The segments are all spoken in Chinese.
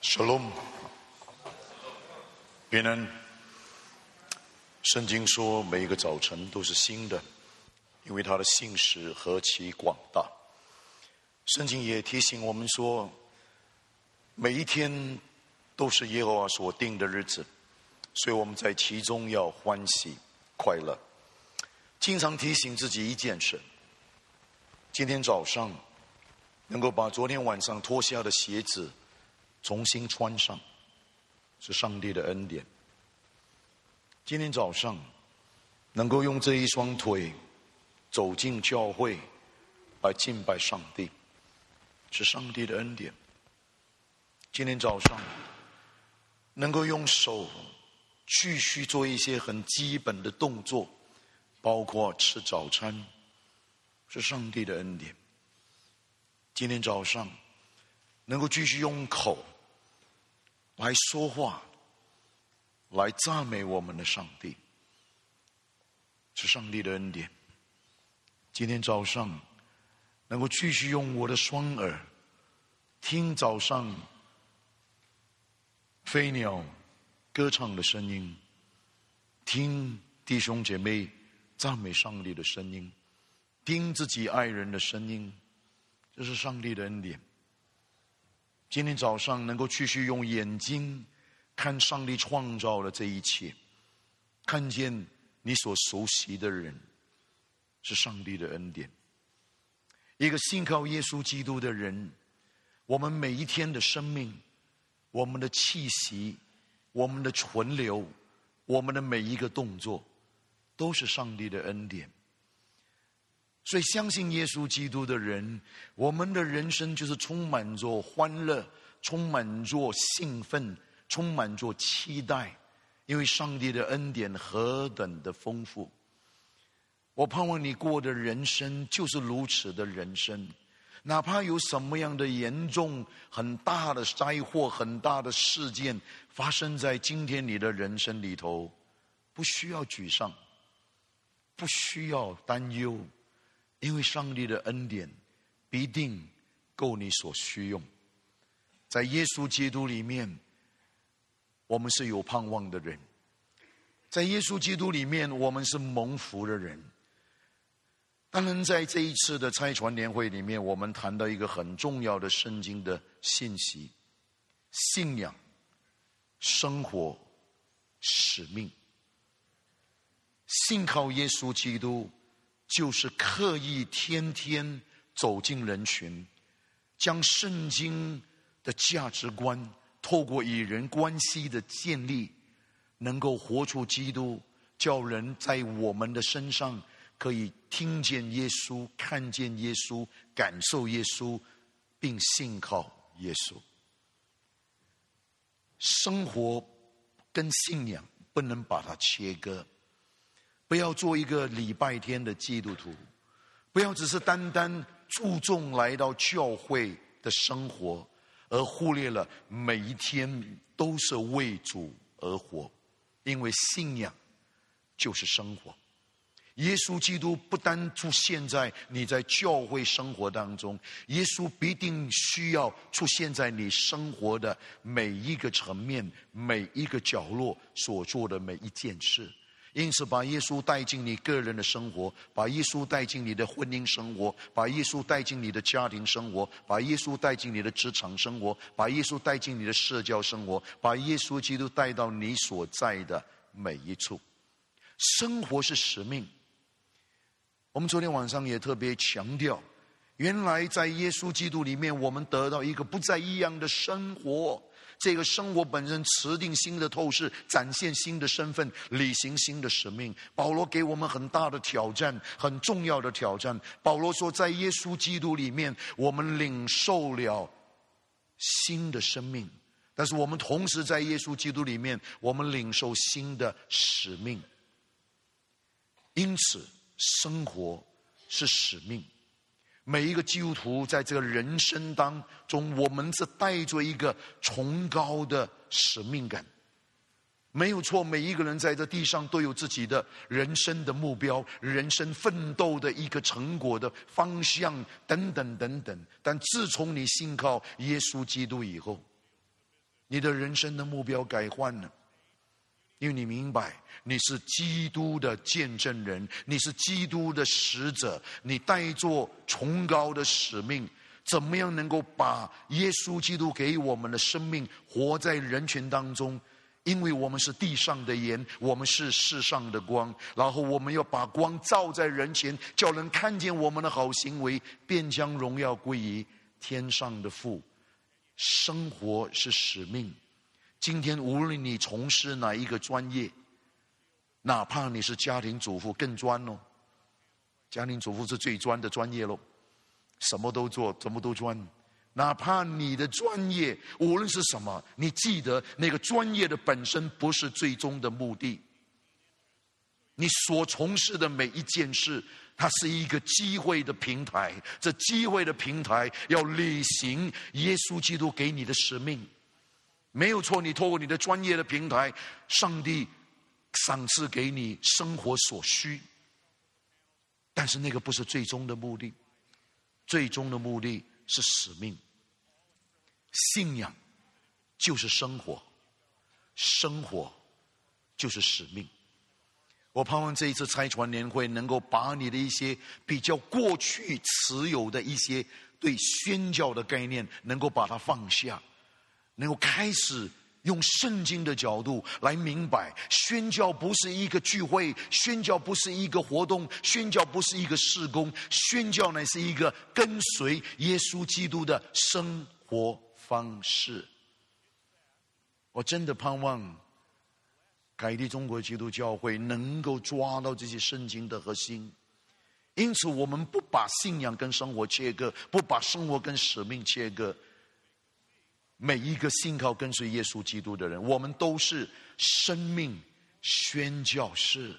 Shalom， 平安。圣经说，每一个早晨都是新的，因为他的信实何其广大。圣经也提醒我们说，每一天都是耶和华所定的日子，所以我们在其中要欢喜快乐。经常提醒自己一件事：今天早上能够把昨天晚上脱下的鞋子重新穿上，是上帝的恩典。今天早上能够用这一双腿走进教会来敬拜上帝，是上帝的恩典。今天早上能够用手继续做一些很基本的动作，包括吃早餐，是上帝的恩典。今天早上能够继续用口来说话，来赞美我们的上帝，是上帝的恩典。今天早上能够继续用我的双耳听早上飞鸟歌唱的声音，听弟兄姐妹赞美上帝的声音，听自己爱人的声音，这是上帝的恩典。今天早上能够继续用眼睛看上帝创造的这一切，看见你所熟悉的人，是上帝的恩典。一个信靠耶稣基督的人，我们每一天的生命，我们的气息，我们的存留，我们的每一个动作，都是上帝的恩典。所以相信耶稣基督的人，我们的人生就是充满着欢乐，充满着兴奋，充满着期待，因为上帝的恩典何等的丰富。我盼望你过的人生就是如此的人生，哪怕有什么样的严重很大的灾祸，很大的事件发生在今天你的人生里头，不需要沮丧，不需要担忧，因为上帝的恩典必定够你所需用。在耶稣基督里面，我们是有盼望的人，在耶稣基督里面，我们是蒙福的人。当然在这一次的差传联会里面，我们谈到一个很重要的圣经的信息：信仰、生活、使命。信靠耶稣基督，就是刻意天天走进人群，将圣经的价值观透过与人关系的建立，能够活出基督，叫人在我们的身上可以听见耶稣，看见耶稣，感受耶稣，并信靠耶稣。生活跟信仰不能把它切割，不要做一个礼拜天的基督徒，不要只是单单注重来到教会的生活，而忽略了每一天都是为主而活。因为信仰就是生活。耶稣基督不单出现在你在教会生活当中，耶稣必定需要出现在你生活的每一个层面，每一个角落所做的每一件事。因此把耶稣带进你个人的生活，把耶稣带进你的婚姻生活，把耶稣带进你的家庭生活，把耶稣带进你的职场生活，把耶稣带进你的社交生活，把耶稣基督带到你所在的每一处。生活是使命。我们昨天晚上也特别强调，原来在耶稣基督里面，我们得到一个不再一样的生活。这个生活本身持定新的透视，展现新的身份，履行新的使命。保罗给我们很大的挑战，很重要的挑战。保罗说，在耶稣基督里面，我们领受了新的生命，但是我们同时在耶稣基督里面，我们领受新的使命。因此生活是使命。每一个基督徒在这个人生当中，我们是带着一个崇高的使命感。没有错，每一个人在这地上都有自己的人生的目标，人生奋斗的一个成果的方向等等等等。但自从你信靠耶稣基督以后， 你的人生的目标改换了，因为你明白你是基督的见证人，你是基督的使者，你带着崇高的使命，怎么样能够把耶稣基督给我们的生命活在人群当中？因为我们是地上的盐，我们是世上的光，然后我们要把光照在人前，叫人看见我们的好行为，便将荣耀归于天上的父。生活是使命。今天无论你从事哪一个专业，哪怕你是家庭主妇更专哦，家庭主妇是最专的专业咯，什么都做，什么都专。哪怕你的专业无论是什么，你记得那个专业的本身不是最终的目的。你所从事的每一件事，它是一个机会的平台，这机会的平台要履行耶稣基督给你的使命。没有错，你透过你的专业的平台，上帝赏赐给你生活所需，但是那个不是最终的目的，最终的目的是使命。信仰就是生活，生活就是使命。我盼望这一次拆船年会能够把你的一些比较过去持有的一些对宣教的概念能够把它放下，能够开始用圣经的角度来明白，宣教不是一个聚会，宣教不是一个活动，宣教不是一个事工，宣教乃是一个跟随耶稣基督的生活方式。我真的盼望凯蒂中国基督教会能够抓到这些圣经的核心，因此我们不把信仰跟生活切割，不把生活跟使命切割。每一个信靠跟随耶稣基督的人，我们都是生命宣教士。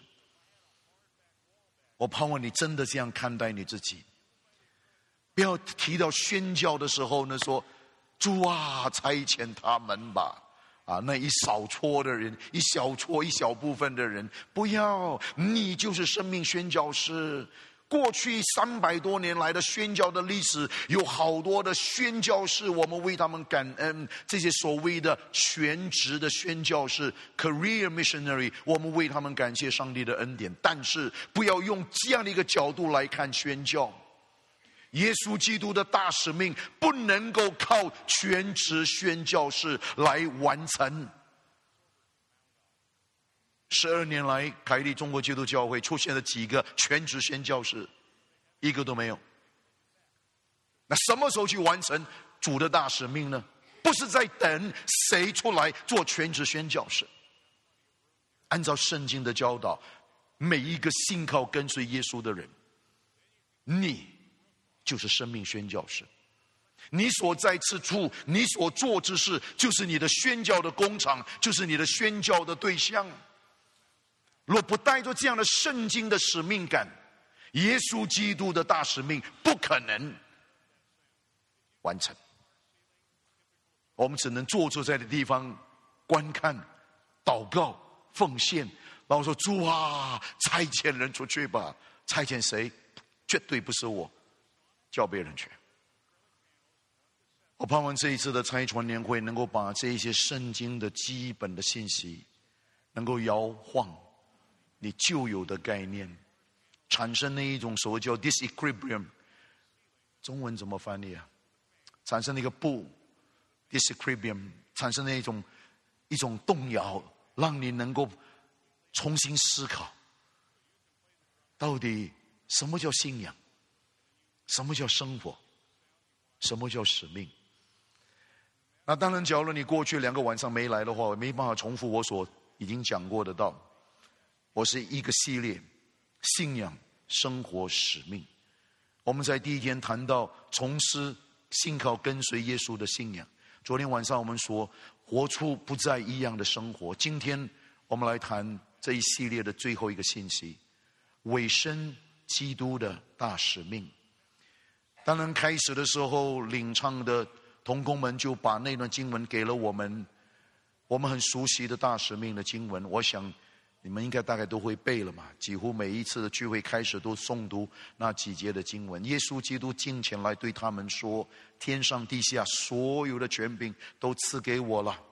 我盼望你真的这样看待你自己，不要提到宣教的时候呢说，主啊，差遣他们吧。那一少撮的人，一小撮一小部分的人，不要，你就是生命宣教士。过去300多年来的宣教的历史，有好多的宣教士，我们为他们感恩。这些所谓的全职的宣教士 career missionary， 我们为他们感谢上帝的恩典。但是不要用这样的一个角度来看宣教。耶稣基督的大使命不能够靠全职宣教士来完成。12年来，凯蒂中国基督教会出现了几个全职宣教士？一个都没有。那什么时候去完成主的大使命呢？不是在等谁出来做全职宣教士。按照圣经的教导，每一个信靠跟随耶稣的人，你就是生命宣教士。你所在之处，你所做之事，就是你的宣教的工厂，就是你的宣教的对象。若不带着这样的圣经的使命感，耶稣基督的大使命不可能完成。我们只能坐坐在的地方观看、祷告、奉献，然后说，主啊，差遣人出去吧。差遣谁？绝对不是我，叫别人去。我盼望这一次的拆船年会能够把这一些圣经的基本的信息能够摇晃你旧有的概念，产生那一种所谓叫 disequilibrium， 中文怎么翻译啊？产生那个不 disequilibrium， 产生那一种动摇，让你能够重新思考，到底什么叫信仰，什么叫生活，什么叫使命。那当然，假如你过去2个晚上没来的话，我没办法重复我所已经讲过的道。我是一个系列，信仰、生活、使命。我们在第一天谈到从事信靠跟随耶稣的信仰。昨天晚上我们说活出不再一样的生活。今天我们来谈这一系列的最后一个信息，委身基督的大使命。当然开始的时候领唱的同工们就把那段经文给了我们很熟悉的大使命的经文。我想你们应该大概都会背了嘛，几乎每一次的聚会开始都诵读那几节的经文。耶稣基督近前来对他们说，天上地下所有的权柄都赐给我了，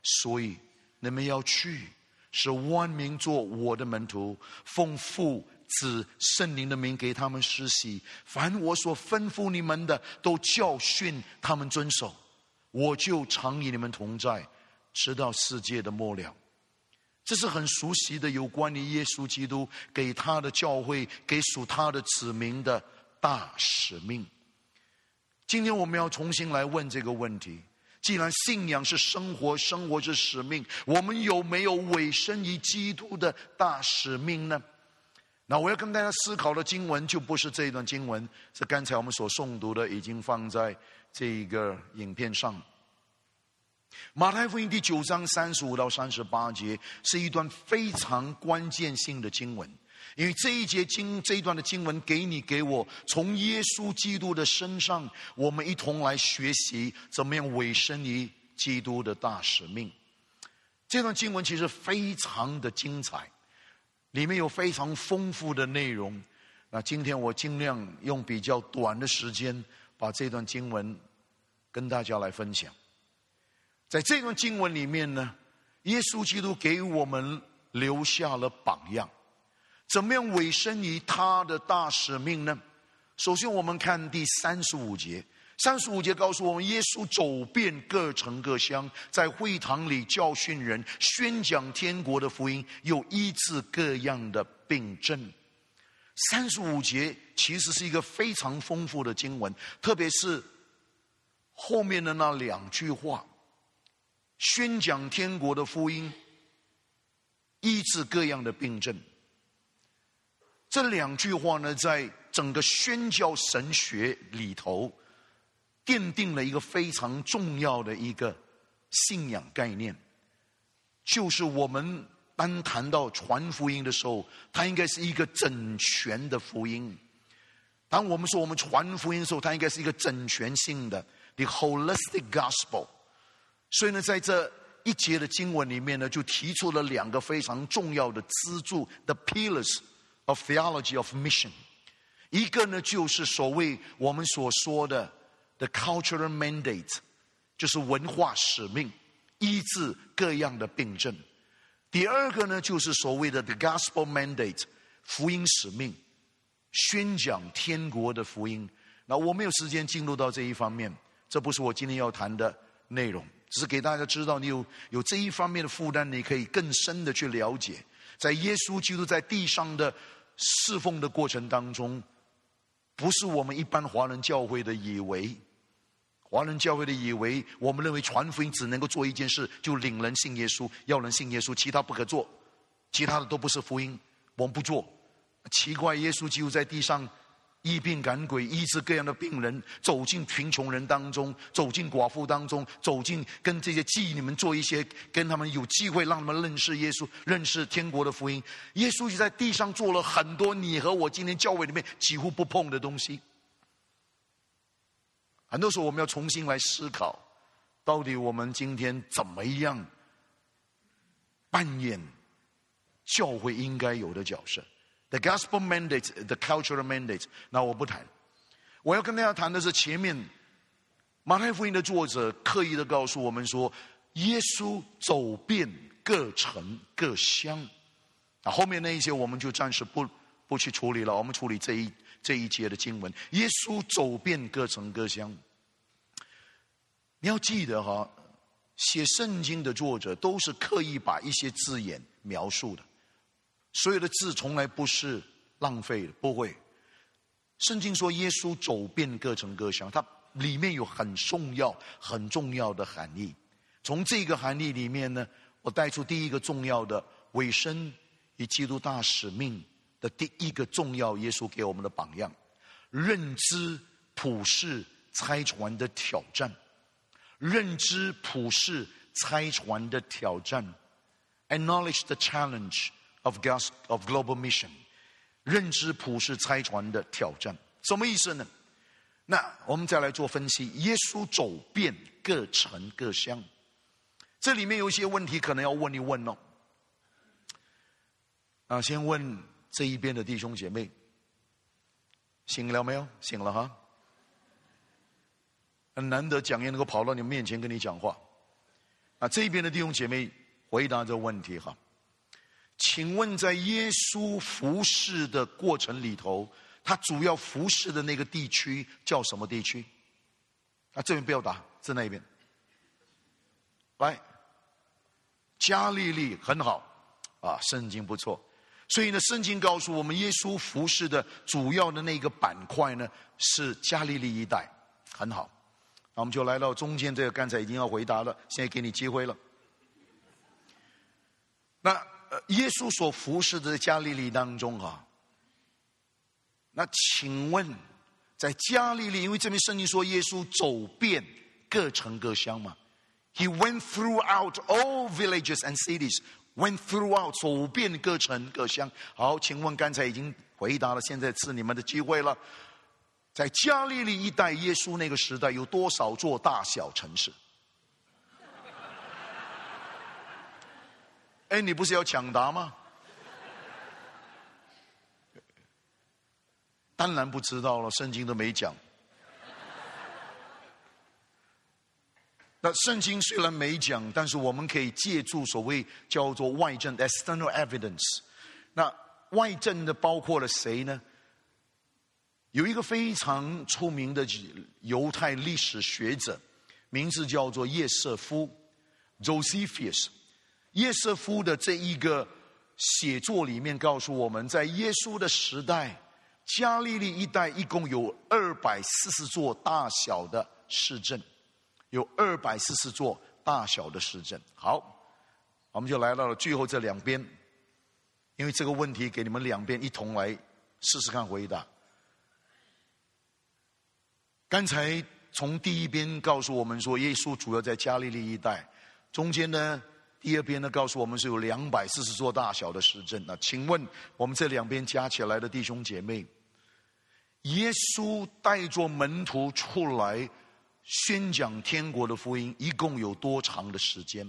所以你们要去，使万民做我的门徒，奉父子圣灵的名给他们施洗，凡我所吩咐你们的，都教训他们遵守。我就常与你们同在，直到世界的末了。这是很熟悉的有关于耶稣基督给他的教会，给属他的子民的大使命。今天我们要重新来问这个问题，既然信仰是生活，生活是使命，我们有没有委身于基督的大使命呢？那我要跟大家思考的经文就不是这一段经文，是刚才我们所诵读的，已经放在这个影片上。马太福音第9章35到38节是一段非常关键性的经文，因为这一段的经文给你给我，从耶稣基督的身上，我们一同来学习怎么样委身于基督的大使命。这段经文其实非常的精彩，里面有非常丰富的内容。那今天我尽量用比较短的时间把这段经文跟大家来分享。在这段经文里面呢，耶稣基督给我们留下了榜样，怎么样委身于他的大使命呢？首先我们看第35节，35节告诉我们，耶稣走遍各城各乡，在会堂里教训人，宣讲天国的福音，又医治各样的病症。35节其实是一个非常丰富的经文，特别是后面的那2句话，宣讲天国的福音，医治各样的病症。这2句话呢，在整个宣教神学里头奠定了一个非常重要的一个信仰概念，就是我们当谈到传福音的时候，它应该是一个整全的福音。当我们说我们传福音的时候，它应该是一个整全性的 the holistic gospel。所以呢，在这一节的经文里面呢，就提出了2个非常重要的支柱 the pillars of theology of mission。 一个呢，就是所谓我们所说的 the cultural mandate， 就是文化使命，医治各样的病症。第2个呢，就是所谓的 the gospel mandate， 福音使命，宣讲天国的福音。那我没有时间进入到这一方面，这不是我今天要谈的内容，只是给大家知道你有这一方面的负担，你可以更深的去了解，在耶稣基督在地上的侍奉的过程当中，不是我们一般华人教会的以为，我们认为传福音只能够做一件事，就领人信耶稣，要人信耶稣，其他不可做，其他的都不是福音，我们不做。奇怪，耶稣基督在地上医病赶鬼，医治各样的病人，走进贫穷人当中，走进寡妇当中，走进跟这些妓女们做一些，跟他们有机会让他们认识耶稣，认识天国的福音。耶稣就在地上做了很多你和我今天教会里面几乎不碰的东西。很多时候我们要重新来思考，到底我们今天怎么样扮演教会应该有的角色。The gospel mandate, the cultural mandate， 那我不谈。我要跟大家谈的是前面马太福音的作者刻意的告诉我们说，耶稣走遍各城各乡。后面那一些我们就暂时不去处理了，我们处理这一节的经文。耶稣走遍各城各乡。你要记得哈，写圣经的作者都是刻意把一些字眼描述的。所有的字从来不是浪费的，不会。圣经说耶稣走遍各城各乡，它里面有很重要的含义。从这个含义里面呢，我带出第一个重要的委身与基督大使命的第一个重要耶稣给我们的榜样，认知普世差传的挑战。认知普世差传的挑战 ，acknowledge the challenge of global mission， 认知普世差传的挑战，什么意思呢？那我们再来做分析。耶稣走遍各城各乡，这里面有一些问题可能要问一问哦。先问这一边的弟兄姐妹，醒了没有？醒了哈。很难得讲员能够跑到你们面前跟你讲话。 这边的弟兄姐妹回答这个问题哈，请问在耶稣服侍的过程里头，他主要服侍的那个地区叫什么地区？这边不要答，在那边。来，加利利很好圣经不错。所以呢，圣经告诉我们，耶稣服侍的主要的那个板块呢是加利利一带，很好。那我们就来到中间这个，刚才已经要回答了，现在给你机会了。那耶稣所服侍的加利利当中那请问在加利利，因为这边圣经说耶稣走遍各城各乡嘛 ，He went throughout all villages and cities, went throughout 走遍各城各乡。好，请问刚才已经回答了，现在是你们的机会了。在加利利一带，耶稣那个时代有多少座大小城市？你不是要抢答吗？当然不知道了，圣经都没讲。那圣经虽然没讲，但是我们可以借助所谓叫做外证 external evidence。那外证的包括了谁呢？有一个非常出名的犹太历史学者，名字叫做叶瑟夫 Josephus。叶瑟夫的这一个写作里面告诉我们，在耶稣的时代，加利利一带一共有240座大小的市镇，有240座大小的市镇。好，我们就来到了最后这两边，因为这个问题给你们两边一同来试试看回答。刚才从第一边告诉我们说，耶稣主要在加利利一带，中间呢，第二边呢告诉我们是有240座大小的市镇。那请问我们这两边加起来的弟兄姐妹，耶稣带着门徒出来宣讲天国的福音，一共有多长的时间？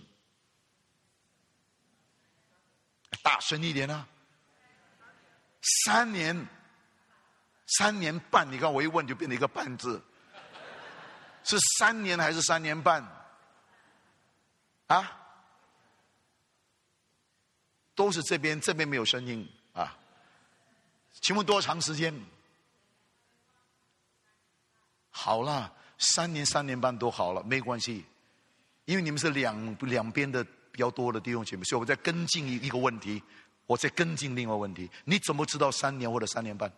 大声一点啊！3年，3年半。你看我一问就变成一个半字，是3年还是3年半？都是这边没有声音请问多长时间？好了，3年3年半都好了，没关系，因为你们是两边的比较多的弟兄姐妹，所以我在跟进一个问题，我在跟进另外一个问题。你怎么知道3年或者3年半？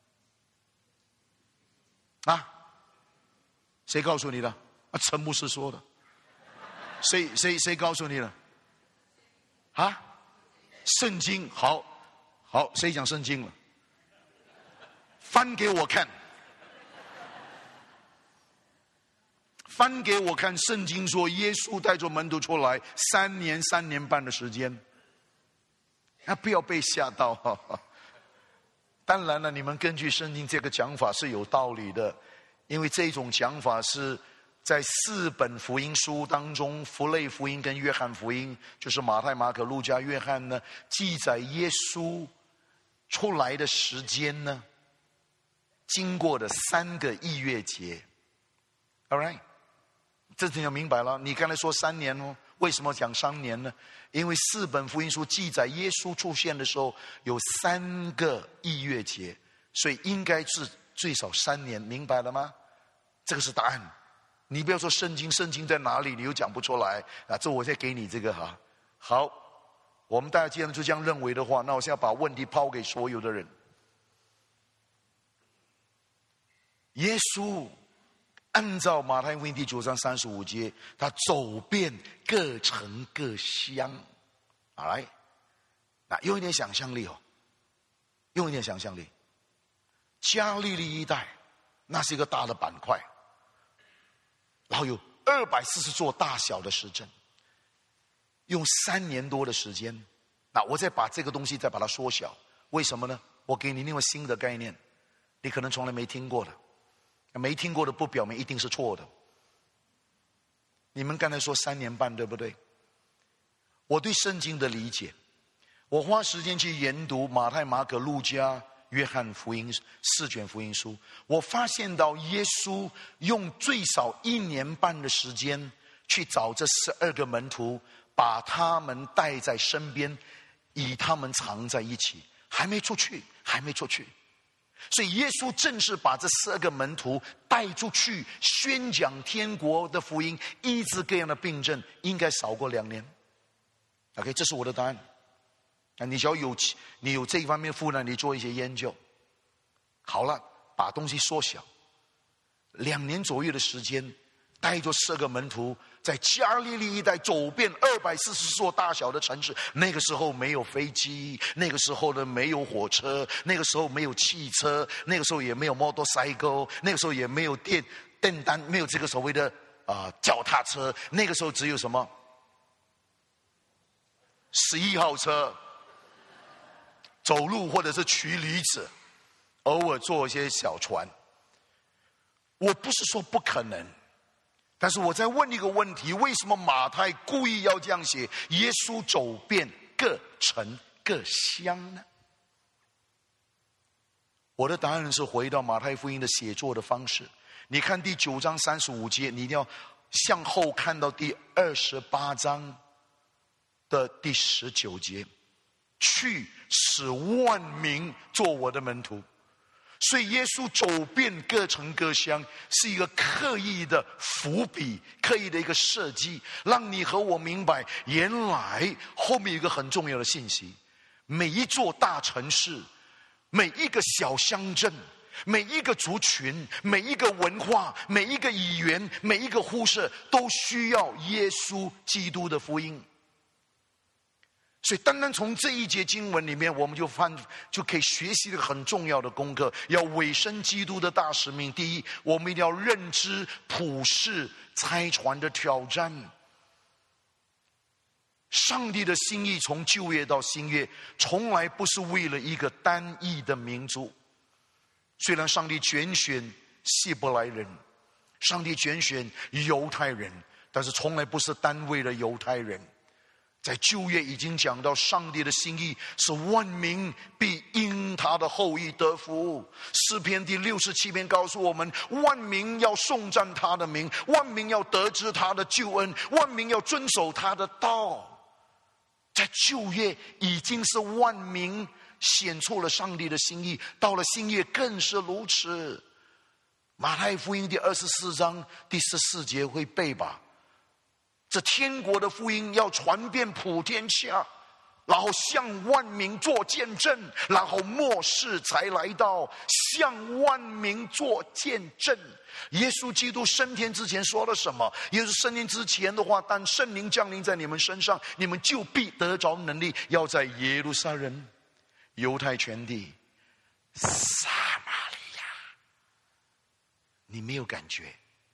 谁告诉你的？陈牧师说的。谁告诉你的？圣经。好，谁讲圣经了？翻给我看。翻给我看，圣经说耶稣带着门徒出来3年3年半的时间。不要被吓到当然了，你们根据圣经这个讲法是有道理的，因为这种讲法是在4本福音书当中，符类福音跟约翰福音，就是马太、马可、路加、约翰呢，记载耶稣出来的时间呢，经过的3个逾越节。 All right， 这就明白了。你刚才说3年为什么讲3年呢？因为4本福音书记载耶稣出现的时候有3个逾越节，所以应该是最少3年，明白了吗？这个是答案。你不要说圣经在哪里，你又讲不出来这我再给你这个好，我们大家既然就这样认为的话，那我现在把问题抛给所有的人。耶稣按照马太福音第9章35节，他走遍各城各乡。来，那用一点想象力用一点想象力。加利利一带，那是一个大的板块，然后有240座大小的市镇，用3年多的时间。那我再把这个东西再把它缩小，为什么呢？我给你另外新的概念，你可能从来没听过的。没听过的不表明一定是错的。你们刚才说3年半，对不对？我对圣经的理解，我花时间去研读马太、马可、路加、约翰福音4卷福音书，我发现到耶稣用最少1年半的时间去找这12个门徒，把他们带在身边，与他们藏在一起，还没出去。所以耶稣正是把这12个门徒带出去，宣讲天国的福音，医治各样的病症，应该少过2年。OK， 这是我的答案。你只要你有这一方面负担，你做一些研究。好了，把东西缩小，2年左右的时间，带着12个门徒在加利利一带走遍240座大小的城市。那个时候没有飞机，那个时候呢没有火车，那个时候没有汽车，那个时候也没有 motorcycle， 那个时候也没有电单，没有这个所谓的脚踏车。那个时候只有什么11号车，走路或者是骑驴子，偶尔坐一些小船。我不是说不可能，但是我在问一个问题：为什么马太故意要这样写？耶稣走遍各城各乡呢？我的答案是回到马太福音的写作的方式。你看第9章35节，你一定要向后看到第28章的第19节，去使万民做我的门徒。所以耶稣走遍各城各乡，是一个刻意的伏笔，刻意的一个设计，让你和我明白，原来后面有一个很重要的信息：每一座大城市，每一个小乡镇，每一个族群，每一个文化，每一个语言，每一个肤色，都需要耶稣基督的福音。所以单单从这一节经文里面，我们就可以学习一个很重要的功课，要委身基督的大使命。第一，我们一定要认知普世差传的挑战。上帝的心意从旧约到新约，从来不是为了一个单一的民族。虽然上帝拣选希伯来人，上帝拣选犹太人，但是从来不是单为了犹太人。在旧约已经讲到，上帝的心意是万民必因他的后裔得福。诗篇第67篇告诉我们，万民要颂赞他的名，万民要得知他的救恩，万民要遵守他的道。在旧约已经是万民显出了上帝的心意，到了新约更是如此。马太福音第24章第14节会背吧？这天国的福音要传遍普天下，然后向万民做见证，然后末世才来到，向万民做见证。耶稣基督升天之前说了什么？耶稣升天之前的话，当圣灵降临在你们身上，你们就必得着能力，要在耶路撒冷、犹太全地、撒玛利亚。你没有感觉，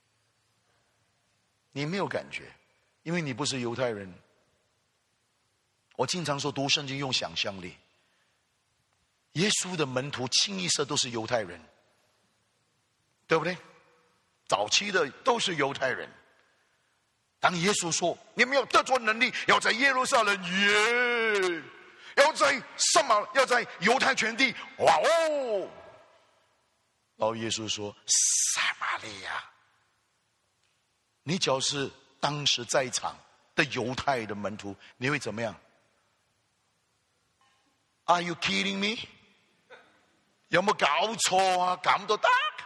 你没有感觉，因为你不是犹太人。我经常说读圣经用想象力。耶稣的门徒清一色都是犹太人，对不对？早期的都是犹太人。当耶稣说你们要得着能力，要在耶路撒冷，要在犹太全地，哇哦！然后耶稣说撒玛利亚，你只要是当时在场的犹太的门徒，你会怎么样？ Are you kidding me？ 有没有搞错啊？咁都得？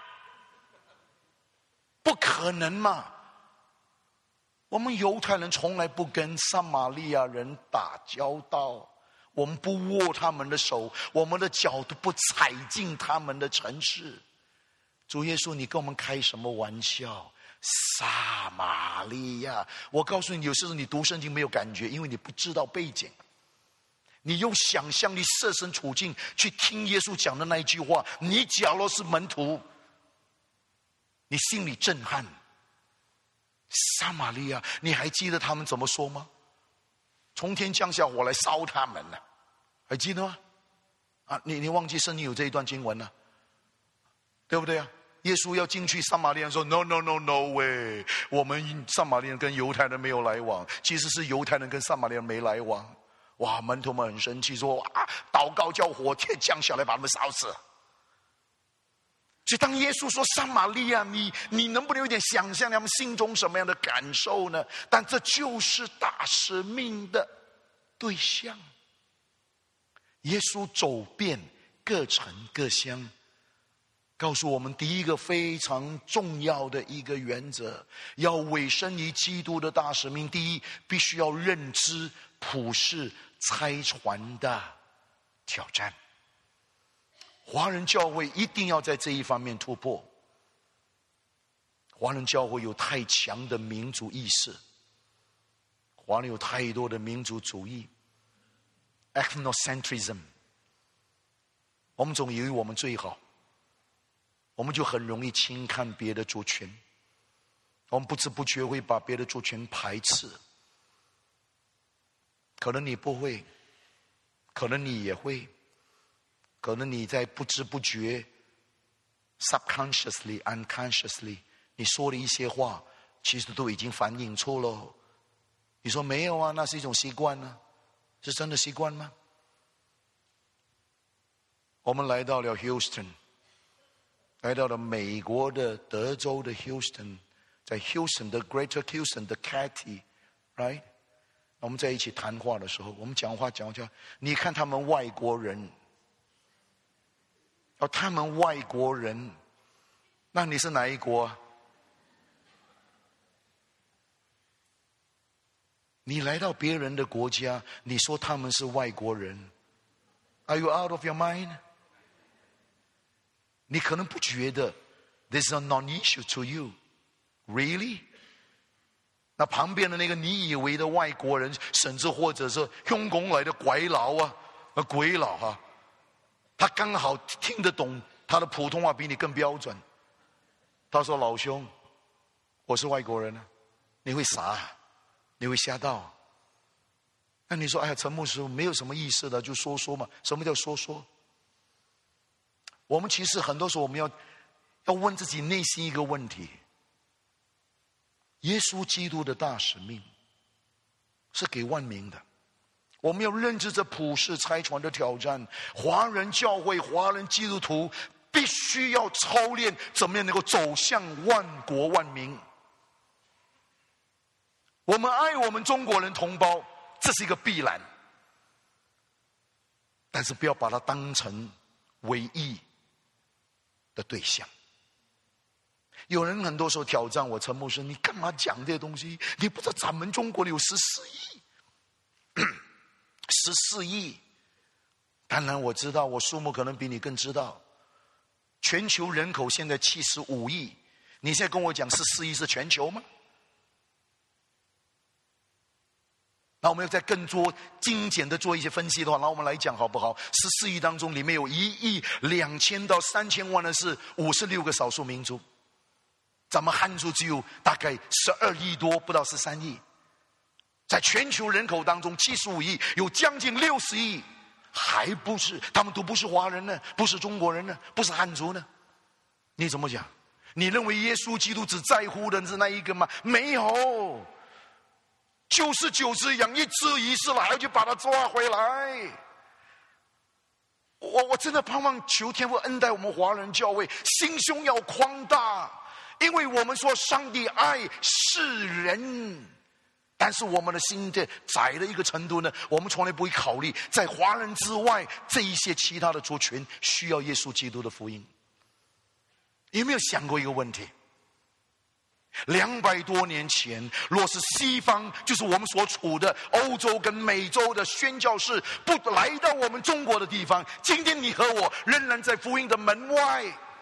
不可能嘛！我们犹太人从来不跟撒玛利亚人打交道，我们不握他们的手，我们的脚都不踩进他们的城市。主耶稣，你跟我们开什么玩笑？撒玛利亚，我告诉你，有时候你读圣经没有感觉，因为你不知道背景。你用想象力设身处境去听耶稣讲的那一句话，你假若是门徒，你心里震撼。撒玛利亚，你还记得他们怎么说吗？从天降下火来烧他们呢，还记得吗？啊，你忘记圣经有这一段经文了，对不对啊？耶稣要进去撒玛利亚说 No way， 我们撒玛利亚跟犹太人没有来往，其实是犹太人跟撒玛利亚没来往。哇，门徒们很生气，说啊，祷告叫火天降下来把他们烧死。 所以当耶稣说撒玛利亚，你能不能有点想象他们心中什么样的感受呢？但这就是大使命的对象。耶稣走遍各城各乡，告诉我们第一个非常重要的一个原则，要委身于基督的大使命。第一，必须要认知普世差传的挑战。华人教会一定要在这一方面突破。华人教会有太强的民族意识，华人有太多的民族主义 ethnocentrism， 我们总以为我们最好，我们就很容易轻看别的族群，我们不知不觉会把别的族群排斥。可能你不会，可能你也会，可能你在不知不觉 subconsciously unconsciously 你说的一些话其实都已经反映出了。你说没有啊，那是一种习惯呢？是真的习惯吗？我们来到了 Houston， 来到了美国的德州的 Houston， 在 Houston 的 Greater Houston 的 Katy right， 我们在一起谈话的时候，我们讲话，你看他们外国人，他们外国人，那你是哪一国啊？你来到别人的国家，你说他们是外国人 ，Are you out of your mind？ 你可能不觉得 This is a non-issue to you， Really？ 那旁边的那个你以为的外国人，甚至或者是香港来的鬼佬啊，鬼佬啊，他刚好听得懂，他的普通话比你更标准。他说：“老兄，我是外国人啊。”你会傻，你会吓到。那你说：“哎呀，陈牧师没有什么意思的，就说说嘛。”什么叫说说？我们其实很多时候我们要问自己内心一个问题：耶稣基督的大使命是给万民的。我们要认知这普世差传的挑战。华人教会、华人基督徒必须要操练怎么样能够走向万国万民。我们爱我们中国人同胞，这是一个必然，但是不要把它当成唯一的对象。有人很多时候挑战我，陈牧师，你干嘛讲这些东西？你不知道咱们中国有14亿，14亿。当然我知道，我数目可能比你更知道。全球人口现在75亿，你现在跟我讲14亿是全球吗？那我们要再更精简的做一些分析的话，那我们来讲好不好？14亿当中，里面有1.2亿到3千万的是56个少数民族，咱们汉族只有大概12亿多，不到13亿。在全球人口当中，75亿有将近60亿，还不是他们都不是华人呢，不是中国人呢，不是汉族呢？你怎么讲？你认为耶稣基督只在乎的是那一个吗？没有。99只羊，一只遗失了，还要去把它抓回来。我真的盼望求天父恩待我们华人教会，心胸要宽大，因为我们说上帝爱世人，但是我们的心的窄的一个程度呢，我们从来不会考虑在华人之外这一些其他的族群需要耶稣基督的福音。有没有想过一个问题？200多年前，若是西方，就是我们所处的欧洲跟美洲的宣教士不来到我们中国的地方，今天你和我仍然在福音的门外，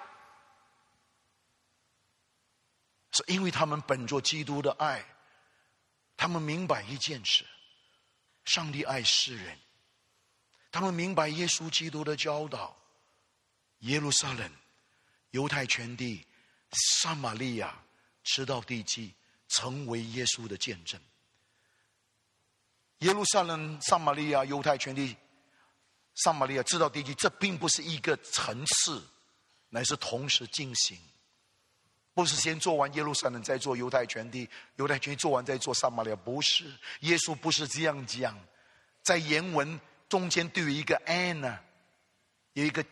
是因为他们本着基督的爱，他们明白一件事：上帝爱世人。他们明白耶稣基督的教导，耶路撒冷、犹太全地、撒玛利亚直到地极，成为耶稣的见证。耶路撒冷、撒玛利亚、犹太全地、撒玛利亚直到地极，这并不是一个层次，乃是同时进行。不是先做完耶路撒冷再做犹太全地，犹太全地做完再做撒玛利亚，不是。耶稣不是这样讲。在原文中间都有一个 and， 有一个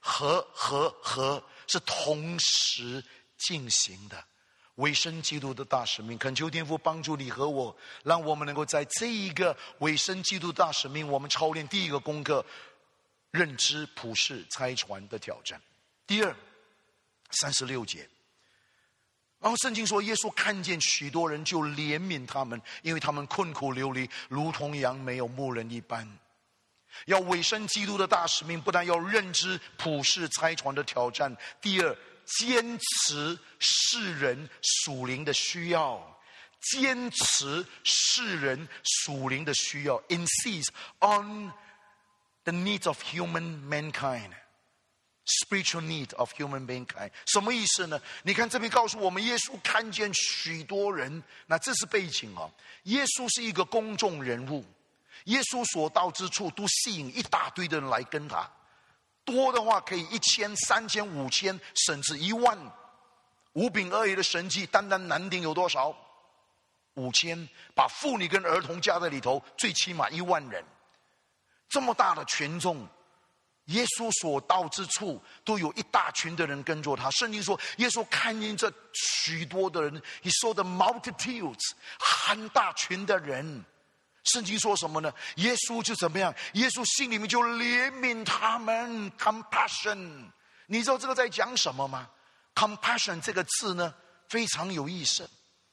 和是同时进行的。委身基督的大使命，恳求天父帮助你和我，让我们能够在这一个委身基督大使命，我们操练第一个功课，认知普世差传的挑战。第二，36节，然后圣经说，耶稣看见许多人，就怜悯他们，因为他们困苦流离，如同羊没有牧人一般。要委身基督的大使命，不但要认知普世差传的挑战，第二，坚持世人属灵的需要，坚持世人属灵的需要 insist on the needs of human mankind, spiritual need of human mankind。 什么意思呢？你看这边告诉我们，耶稣看见许多人，那这是背景啊。耶稣是一个公众人物，耶稣所到之处都吸引一大堆的人来跟他，多的话可以1000、3000、5000，甚至10000。5饼2鱼的神迹，单单南丁有多少？5000，把妇女跟儿童加在里头，最起码10000人。这么大的群众，耶稣所到之处都有一大群的人跟着他。圣经说，耶稣看见这许多的人 He saw the multitudes， 很大群的人。圣经说什么呢？耶稣就怎么样？耶稣心里面就怜悯他们 compassion。 你知道这个在讲什么吗？ compassion 这个字呢非常有意思。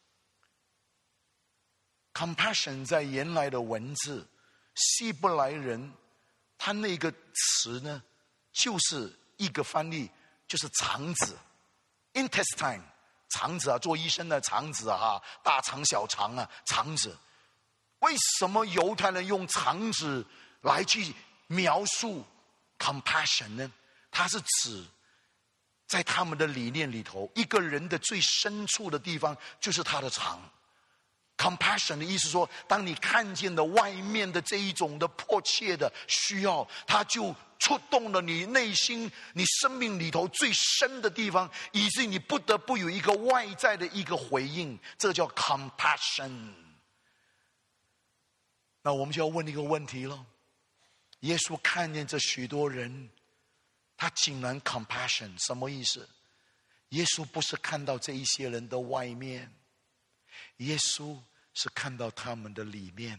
compassion 在原来的文字，希伯来人他那个词呢，就是一个翻译，就是肠子 intestine， 肠子啊，做医生的肠子啊，大肠小肠啊，肠子。为什么犹太人用肠子来去描述 compassion 呢？它是指在他们的理念里头，一个人的最深处的地方就是他的肠。compassion 的意思说，当你看见的外面的这一种的迫切的需要，它就触动了你内心、你生命里头最深的地方，以至于你不得不有一个外在的一个回应，这叫 compassion。 那我们就要问一个问题了，耶稣看见这许多人，他竟然 compassion， 什么意思？耶稣不是看到这一些人的外面，耶稣是看到他们的里面。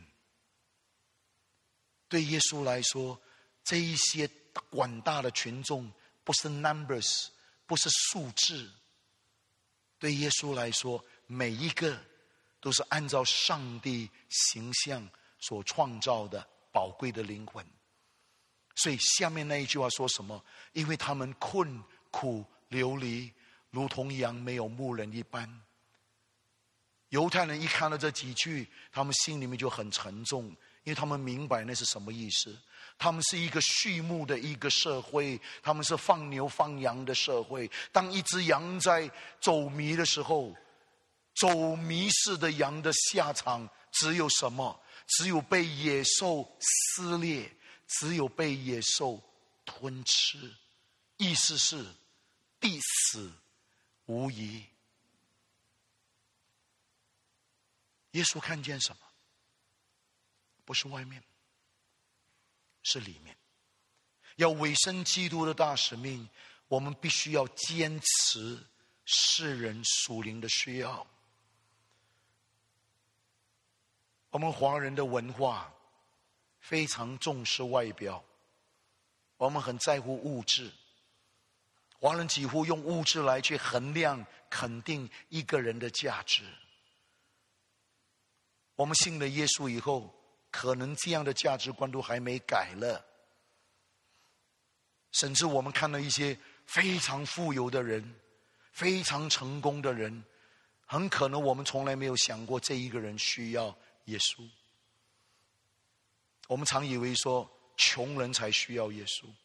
对耶稣来说，这一些广大的群众不是 numbers， 不是数字。对耶稣来说，每一个都是按照上帝形象所创造的宝贵的灵魂。所以下面那一句话说什么？因为他们困苦流离，如同羊没有牧人一般。犹太人一看到这几句，他们心里面就很沉重，因为他们明白那是什么意思。他们是一个畜牧的一个社会，他们是放牛放羊的社会。当一只羊在走迷的时候，走迷式的羊的下场只有什么？只有被野兽撕裂，只有被野兽吞吃。意思是必死无疑。耶稣看见什么？不是外面，是里面。要委身基督的大使命，我们必须要坚持世人属灵的需要。我们华人的文化非常重视外表，我们很在乎物质。华人几乎用物质来去衡量肯定一个人的价值。我们信了耶稣以后，可能这样的价值观都还没改了。甚至我们看到一些非常富有的人，非常成功的人，很可能我们从来没有想过这一个人需要耶稣。我们常以为说穷人才需要耶稣，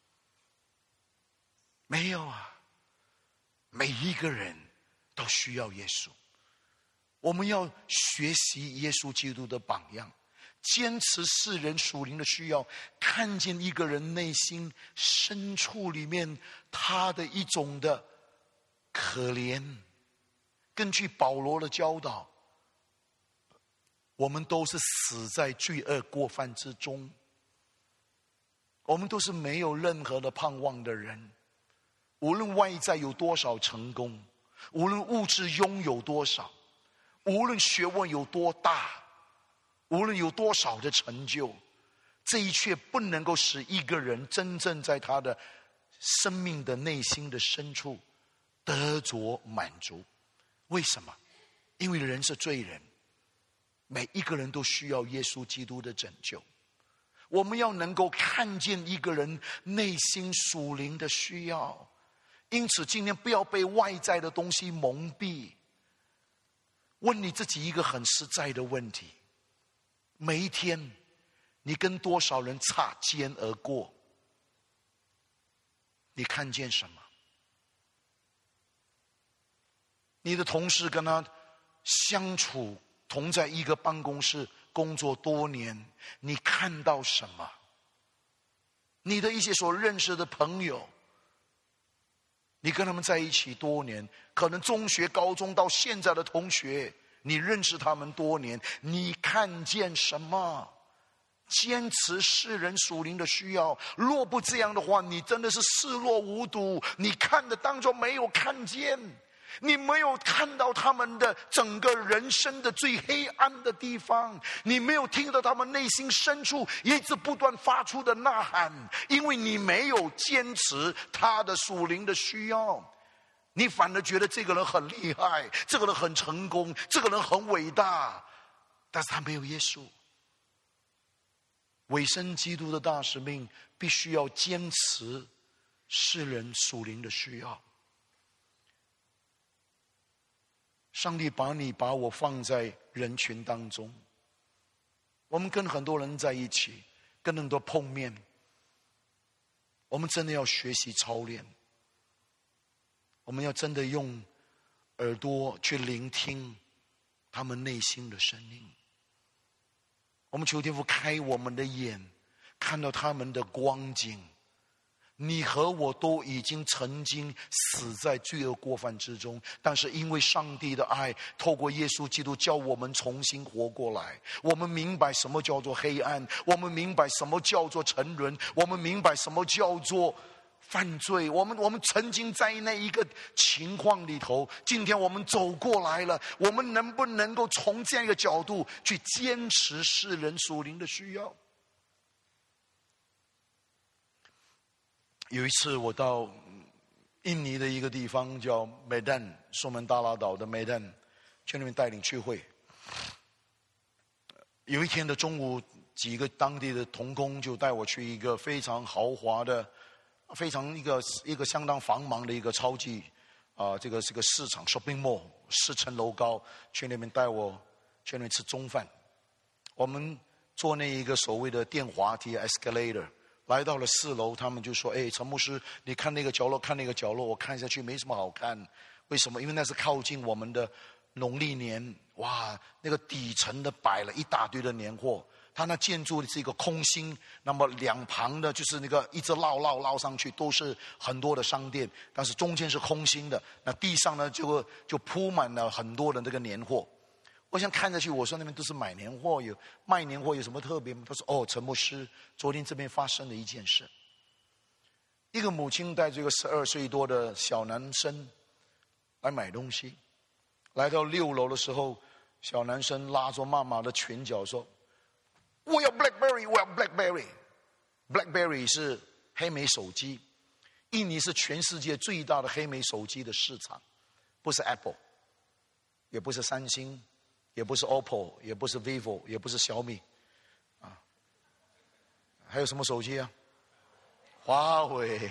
没有啊，每一个人都需要耶稣。我们要学习耶稣基督的榜样，坚持世人属灵的需要，看见一个人内心深处里面他的一种的可怜。根据保罗的教导，我们都是死在罪恶过犯之中。 我们都是没有任何的盼望的人，无论外在有多少成功，无论物质拥有多少，无论学问有多大，无论有多少的成就，这一切不能够使一个人真正在他的生命的内心的深处得着满足。为什么？因为人是罪人，每一个人都需要耶稣基督的拯救。我们要能够看见一个人内心属灵的需要，因此今天不要被外在的东西蒙蔽。问你自己一个很实在的问题：每一天你跟多少人擦肩而过？你看见什么？你的同事跟他相处，同在一个办公室工作多年，你看到什么？你的一些所认识的朋友，你跟他们在一起多年，可能中学高中到现在的同学，你认识他们多年，你看见什么？坚持世人属灵的需要，若不这样的话，你真的是视若无睹，你看的当中没有看见，你没有看到他们的整个人生的最黑暗的地方，你没有听到他们内心深处一直不断发出的呐喊，因为你没有坚持他的属灵的需要，你反而觉得这个人很厉害，这个人很成功，这个人很伟大，但是他没有耶稣。委身基督的大使命必须要坚持世人属灵的需要。上帝把你把我放在人群当中，我们跟很多人在一起，跟很多碰面，我们真的要学习操练，我们要真的用耳朵去聆听他们内心的声音。我们求天父开我们的眼，看到他们的光景。你和我都已经曾经死在罪恶过犯之中，但是因为上帝的爱，透过耶稣基督叫我们重新活过来。我们明白什么叫做黑暗，我们明白什么叫做沉沦，我们明白什么叫做犯罪。我们曾经在那一个情况里头，今天我们走过来了，我们能不能够从这样一个角度去坚持世人属灵的需要？有一次我到印尼的一个地方叫美旦，苏门答腊岛的美旦，去那边带领聚会。有一天的中午，几个当地的同工就带我去一个非常豪华的、非常一个相当繁忙的一个超级这个市场 shopping mall， 4层楼高，去那边带我去那边吃中饭。我们坐那一个所谓的电滑梯 escalator。来到了4楼，他们就说：“陈牧师，你看那个角落，看那个角落，我看下去没什么好看。为什么？因为那是靠近我们的农历年，哇，那个底层的摆了一大堆的年货。它那建筑是一个空心，那么两旁的就是那个一直绕上去都是很多的商店，但是中间是空心的。那地上呢就铺满了很多的这个年货。我想看下去，我说那边都是买年货，有卖年货，有什么特别吗？他说：陈牧师，昨天这边发生了一件事。一个母亲带着一个12岁多的小男生来买东西，来到6楼的时候，小男生拉着妈妈的裙角说：“我要 BlackBerry， 我要 BlackBerry。”BlackBerry 是黑莓手机，印尼是全世界最大的黑莓手机的市场，不是 Apple， 也不是三星，也不是 OPPO， 也不是 vivo， 也不是小米，还有什么手机啊？华为，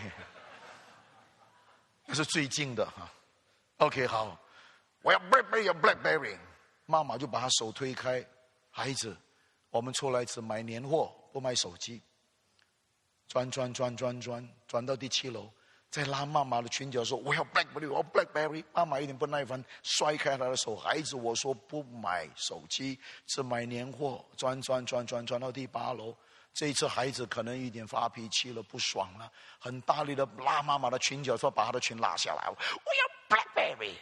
那是最近的哈。OK， 好，我要 BlackBerry， 要 BlackBerry。妈妈就把他手推开，孩子，我们出来只买年货，不买手机。转到第7楼。再拉妈妈的裙角说：“我要 BlackBerry， 我要 BlackBerry。”妈妈有点不耐烦，摔开他的手。孩子，我说不买手机，只买年货。转到第8楼。这一次孩子可能有点发脾气了，不爽了，很大力的拉妈妈的裙角，说把她的裙拉下来。我要 BlackBerry。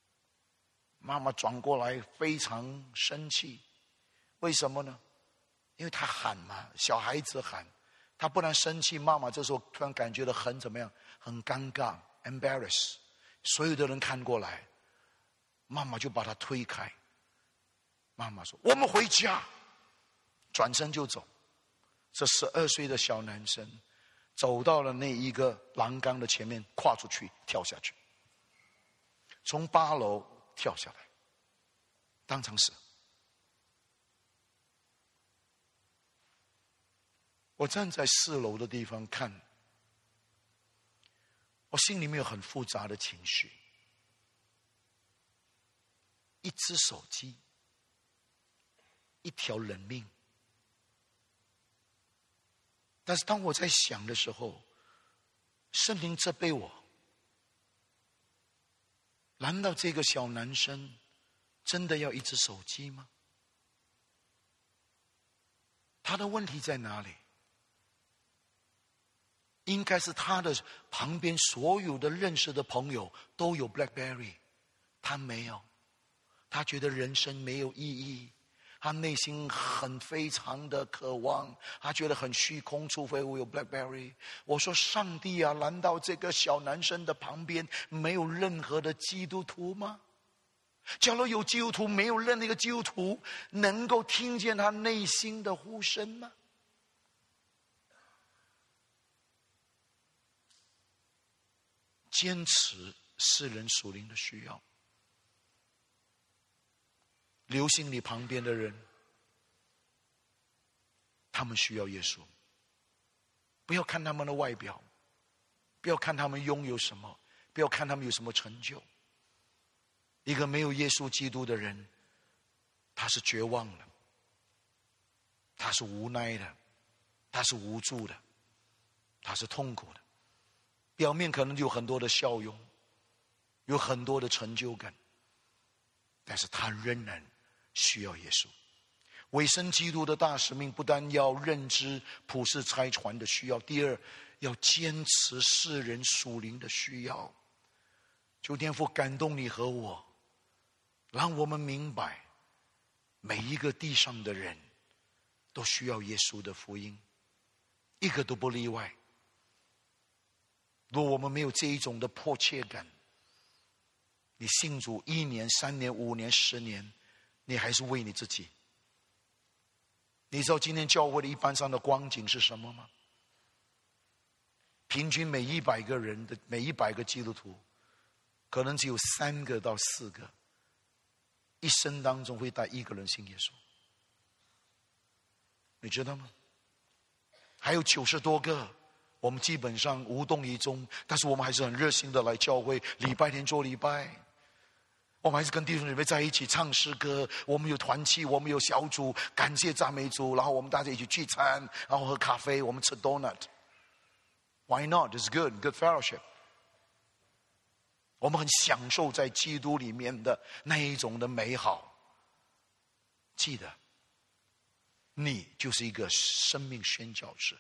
妈妈转过来非常生气，为什么呢？ 因为他喊嘛，小孩子喊，他不然生气，妈妈这时候突然感觉到很怎么样，很尴尬 embarrass， 所有的人看过来，妈妈就把他推开。妈妈说我们回家，转身就走。这12岁的小男生走到了那一个栏杆的前面，跨出去跳下去，从8楼跳下来，当场死。我站在4楼的地方看，我心里面有很复杂的情绪。一只手机，一条人命。但是当我在想的时候，圣灵责备我，难道这个小男生真的要一只手机吗？他的问题在哪里？应该是他的旁边所有的认识的朋友都有 BlackBerry， 他没有，他觉得人生没有意义，他内心非常的渴望，他觉得很虚空，除非我有 BlackBerry。 我说上帝啊，难道这个小男生的旁边没有任何的基督徒吗？假如有基督徒，没有任何一个基督徒能够听见他内心的呼声吗？坚持世人属灵的需要，留心你旁边的人，他们需要耶稣。不要看他们的外表，不要看他们拥有什么，不要看他们有什么成就。一个没有耶稣基督的人，他是绝望的，他是无奈的，他是无助的，他是痛苦的。表面可能有很多的笑容，有很多的成就感，但是他仍然需要耶稣。委身基督的大使命，不但要认知普世差传的需要，第二，要坚持世人属灵的需要。求天父感动你和我，让我们明白，每一个地上的人都需要耶稣的福音，一个都不例外。如果我们没有这一种的迫切感，你信主1年、3年、5年、10年，你还是为你自己。你知道今天教会的一般上的光景是什么吗？平均每100个人的每100个基督徒，可能只有3个到4个，一生当中会带1个人信耶稣。你知道吗？还有90多个，我们基本上无动于衷，但是我们还是很热心的来教会，礼拜天做礼拜。我们还是跟弟兄姊妹在一起唱诗歌，我们有团契，我们有小组，感谢赞美主，然后我们大家一起聚餐，然后喝咖啡，我们吃 donut。Why not? It's good, good fellowship。我们很享受在基督里面的那一种的美好。记得，你就是一个生命宣教士。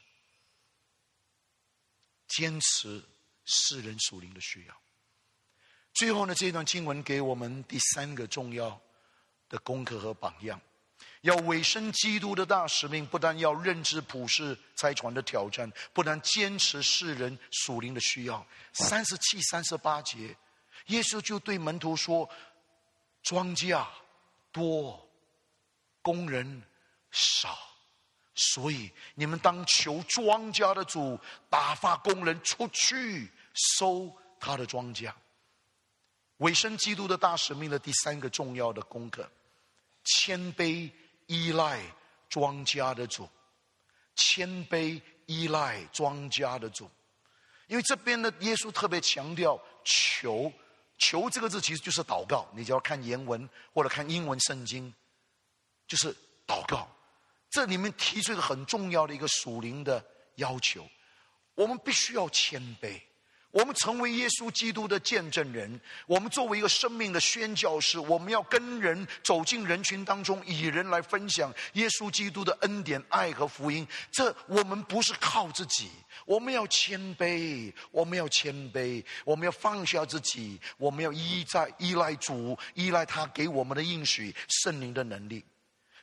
坚持世人属灵的需要。最后呢，这段经文给我们第3个重要的功课和榜样。要委身基督的大使命，不但要认知普世差传的挑战，不但坚持世人属灵的需要。37、38节，耶稣就对门徒说：庄稼多，工人少，所以你们当求庄稼的主打发工人出去收他的庄稼。委身基督的大使命的第3个重要的功课，谦卑依赖庄稼的主。谦卑依赖庄稼的主。因为这边的耶稣特别强调求，求这个字其实就是祷告。你只要看原文或者看英文圣经，就是祷告。这里面提出一个很重要的一个属灵的要求，我们必须要谦卑。我们成为耶稣基督的见证人，我们作为一个生命的宣教士，我们要跟人走进人群当中，以人来分享耶稣基督的恩典、爱和福音。这我们不是靠自己，我们要谦卑，我们要谦卑，我们要放下自己，我们要依赖主，依赖他给我们的应许，圣灵的能力。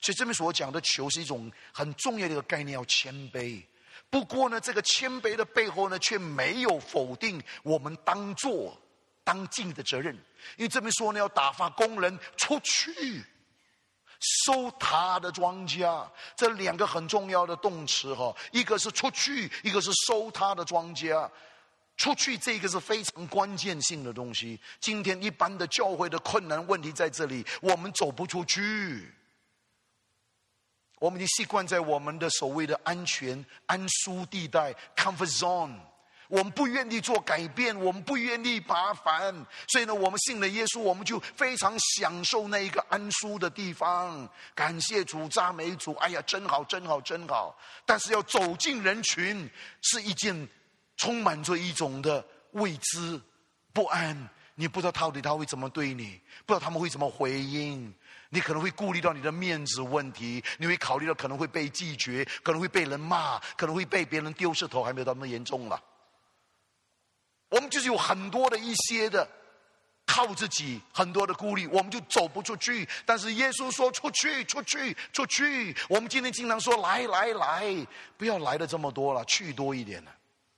所以这边所讲的求是一种很重要的一个概念，要谦卑。不过呢，这个谦卑的背后呢，却没有否定我们当尽的责任。因为这边说呢，要打发工人出去收他的庄稼，这两个很重要的动词哈，一个是出去，一个是收他的庄稼。出去这个是非常关键性的东西。今天一般的教会的困难问题在这里，我们走不出去。我们已经习惯在我们的所谓的安全安舒地带 comfort zone， 我们不愿意做改变，我们不愿意麻烦，所以呢，我们信了耶稣，我们就非常享受那一个安舒的地方。感谢主，赞美主，哎呀，真好真好真好。但是要走进人群是一件充满着一种的未知不安，你不知道到底他会怎么对你，不知道他们会怎么回应，你可能会顾虑到你的面子问题，你会考虑到可能会被拒绝，可能会被人骂，可能会被别人丢石头，还没有到那么严重了。我们就是有很多的一些的靠自己，很多的顾虑，我们就走不出去。但是耶稣说出去出去出去，我们今天经常说来来来，不要来的这么多了，去多一点了。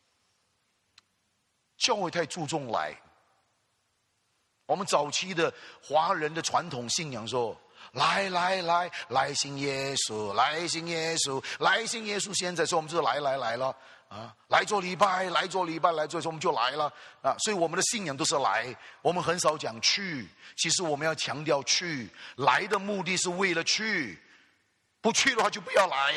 教会太注重来。我们早期的华人的传统信仰说，来来来，来信耶稣，来信耶稣，来信耶稣。现在说我们就来来来了啊，来做礼拜，来做礼拜，来做，我们就来了啊。所以我们的信仰都是来，我们很少讲去。其实我们要强调去，来的目的是为了去，不去的话就不要来。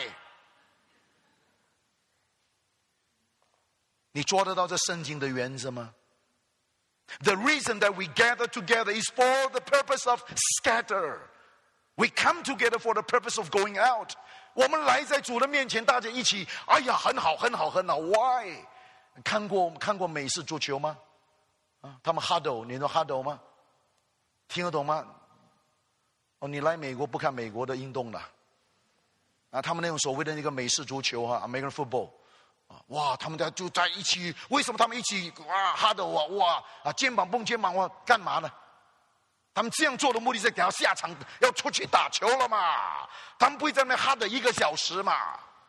你抓得到这圣经的原则吗？ The reason that we gather together is for the purpose of scatter. We come together for the purpose of going out. 我们来在主的面前，大家一起，哎呀，很好很好很好。Why？ 看过美式足球吗？啊，他们 huddle， 你懂 huddle 吗？听得懂吗？哦，你来美国不看美国的运动的啊？他们那种所谓的那个美式足球哈 ，American football。哇，他们家就在一起，为什么他们一起哇哈的哇肩膀碰肩膀哇干嘛呢？他们这样做的目的是给他下场要出去打球了嘛，他们不会在那边哈的1个小时嘛。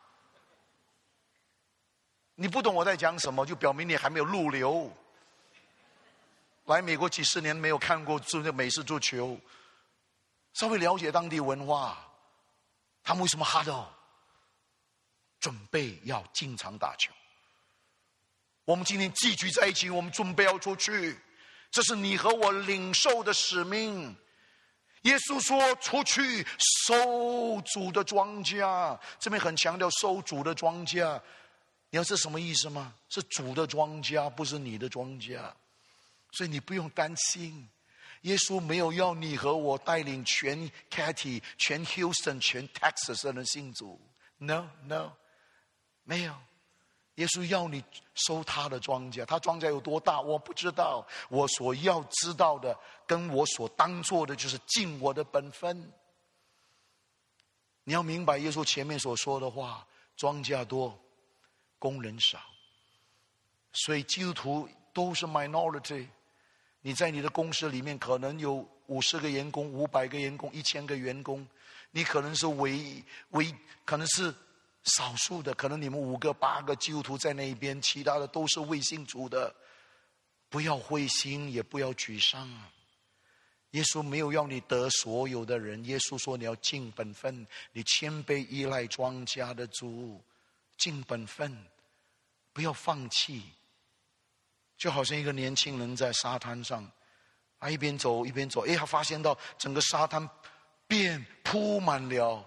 你不懂我在讲什么，就表明你还没有入流。来美国几十年没有看过这个美式足球，稍微了解当地文化，他们为什么哈的？准备要进场打球。我们今天聚集在一起，我们准备要出去，这是你和我领受的使命。耶稣说出去收主的庄稼，这边很强调收主的庄稼。你知道这什么意思吗？是主的庄稼，不是你的庄稼。所以你不用担心，耶稣没有要你和我带领全 Katy、全 Houston、全 Texas 的人信主。 No， 没有。耶稣要你收他的庄稼，他庄稼有多大我不知道，我所要知道的跟我所当做的就是尽我的本分。你要明白耶稣前面所说的话，庄稼多工人少，所以基督徒都是 minority。 你在你的公司里面可能有50个员工、500个员工、1000个员工，你可能是可能是少数的，可能你们5个8个基督徒在那一边，其他的都是未信主的。不要灰心，也不要沮丧。耶稣没有要你得所有的人，耶稣说你要尽本分，你谦卑依赖庄稼的主，尽本分，不要放弃。就好像一个年轻人在沙滩上，他一边走一边走，他发现到整个沙滩铺满了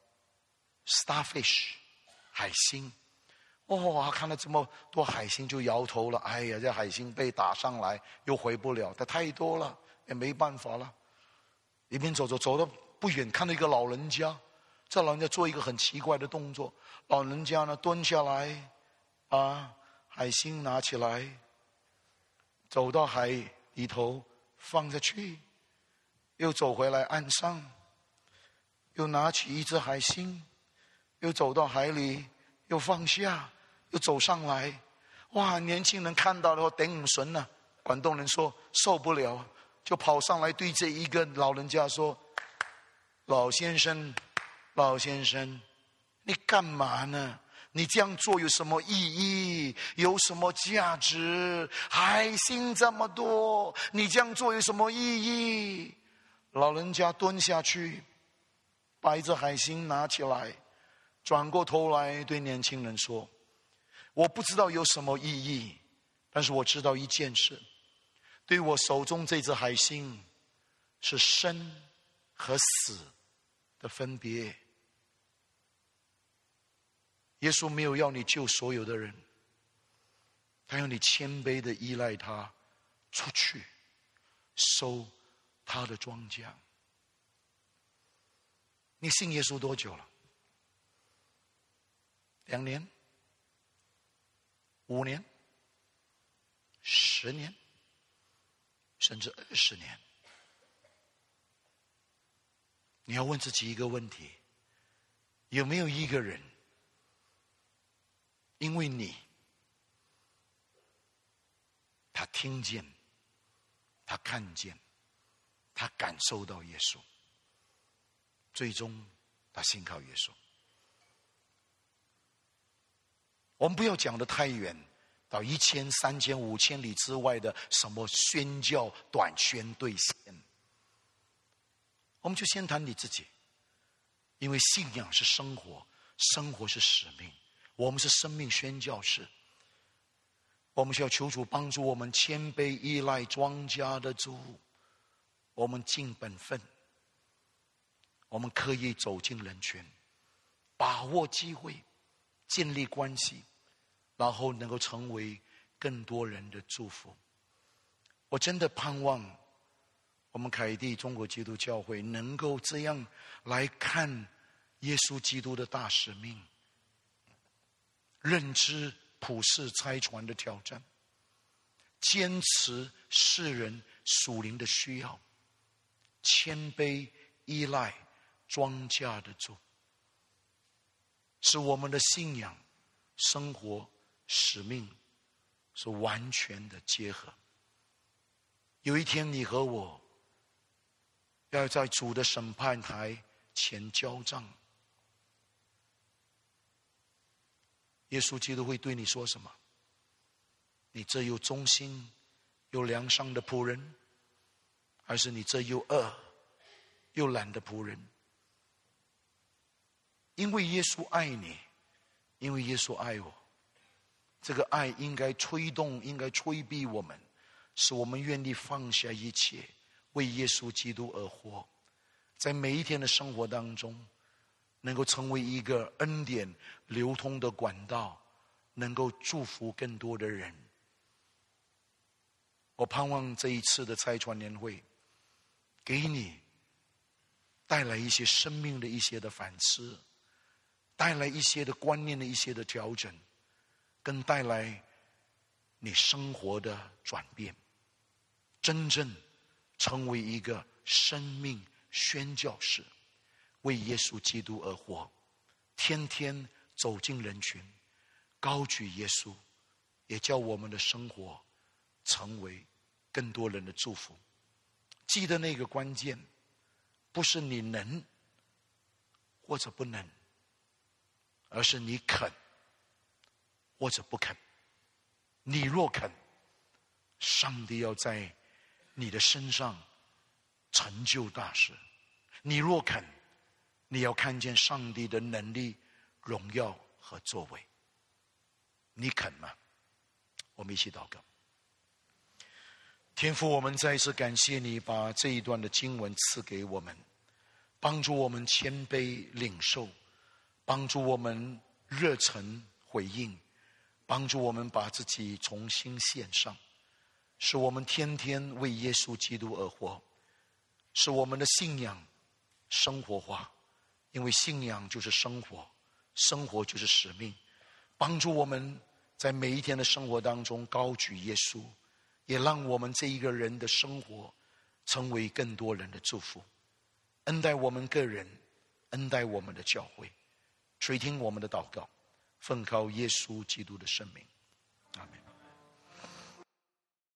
starfish 海星。他看到这么多海星就摇头了，哎呀，这海星被打上来又回不了，它太多了，也没办法了。一边走到不远，看到一个老人家，这老人家做一个很奇怪的动作，老人家呢蹲下来，海星拿起来，走到海里头放下去，又走回来岸上，又拿起一只海星，又走到海里，又放下，又走上来。哇！年轻人看到了顶唔顺了，广东人说受不了，就跑上来对这一个老人家说：“老先生， 老先生，你干嘛呢？你这样做有什么意义？有什么价值？海星这么多，你这样做有什么意义？老人家蹲下去，把一只海星拿起来，转过头来对年轻人说：我不知道有什么意义，但是我知道一件事，对我手中这只海星是生和死的分别。耶稣没有要你救所有的人，他要你谦卑的依赖他，出去收他的庄稼。你信耶稣多久了？2年、5年、10年，甚至20年。你要问自己一个问题：有没有一个人因为你，他听见，他看见，他感受到耶稣，最终他信靠耶稣？我们不要讲得太远，到1000、3000、5000里之外的什么宣教短宣兑现，我们就先谈你自己。因为信仰是生活，生活是使命，我们是生命宣教士。我们需要求主帮助我们谦卑依赖庄稼的主，我们尽本分，我们刻意走进人群，把握机会，建立关系，然后能够成为更多人的祝福。我真的盼望我们凯蒂中国基督教会能够这样来看耶稣基督的大使命，认知普世差传的挑战，坚持世人属灵的需要，谦卑依赖庄稼的主，使我们的信仰、生活、使命是完全的结合。有一天你和我要在主的审判台前交账，耶稣基督会对你说什么？你这又忠心又良善的仆人，还是你这又恶又懒的仆人？因为耶稣爱你，因为耶稣爱我，这个爱应该推动，应该催逼我们，使我们愿意放下一切，为耶稣基督而活，在每一天的生活当中能够成为一个恩典流通的管道，能够祝福更多的人。我盼望这一次的差传年会给你带来一些生命的一些的反思，带来一些的观念的一些的调整，更带来你生活的转变，真正成为一个生命宣教士，为耶稣基督而活，天天走进人群，高举耶稣，也叫我们的生活成为更多人的祝福。记得那个关键，不是你能或者不能，而是你肯或者不肯。你若肯，上帝要在你的身上成就大事；你若肯，你要看见上帝的能力、荣耀和作为。你肯吗？我们一起祷告。天父，我们再一次感谢你把这一段的经文赐给我们，帮助我们谦卑领受，帮助我们热忱回应，帮助我们把自己重新献上，使我们天天为耶稣基督而活，使我们的信仰生活化，因为信仰就是生活，生活就是使命。帮助我们在每一天的生活当中高举耶稣，也让我们这一个人的生活成为更多人的祝福。恩待我们个人，恩待我们的教会，垂听我们的祷告，奉靠耶稣基督的圣名，阿们。